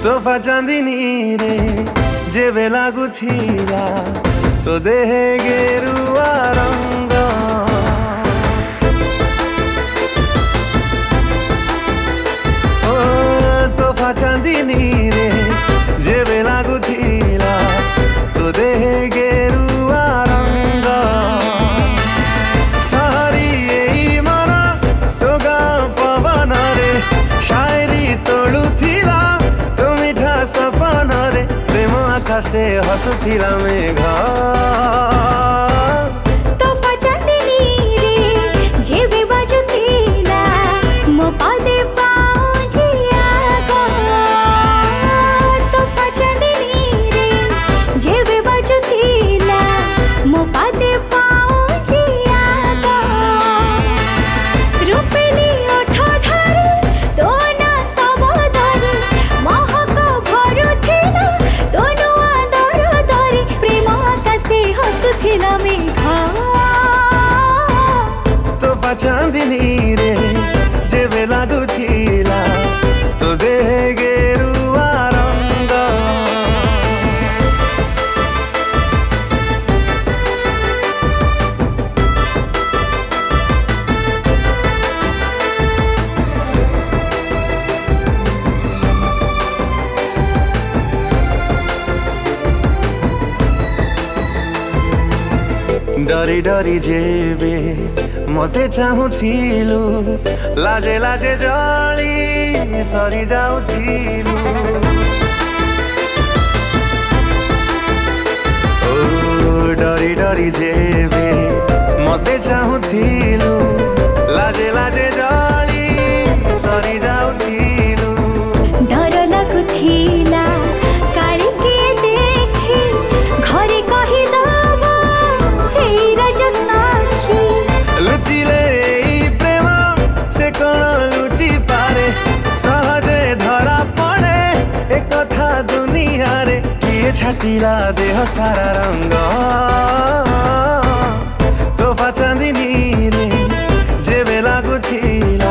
तोहफा चांदनी रे जेबे लागुथिला तो देहे गेरुआ रंग तोहफा चांदनी रे जेबे लागुथिला तो देहे गेरुआ रंग सहरी एई मन तो गाँ पवन रे शायरी तोड़ुथिला तो मिठा सपन रे प्रेम आकाशे हसुथिला मेघ तोहफा चांदनी रे जेबे बाजुथिला मो पादे पाउजिया गो तोहफा चांदनी रे जेबे बाजुथिला मो पादे पाउजिया गो रूपेली ओठ धरे तो ना सब धरे महक भरुथिला तो नुआ दर धरे प्रेम आकाशे हसुथिला मेघ तोहफा चांदनी रे जेबे लागुथिला तो देहे गेरुआ रंग डरी डरी जेबे मते चाहुथिलु लाजे लाजे जली सरी जाउथिलु ओ डरी डरी जेबे मते चाहुथिलु लाजे लाजे जली सरी जाउथिलु डर लागुथिला काली के देखी घरे कहि दबो हे राज साखी लुचिले ई प्रेम से कण लुचि पारे सहजे धरा पड़े एक कथा दुनिया रे किए छाटिला देह सारा रंग तोहफा चांदनी रे जेबे लागुथिला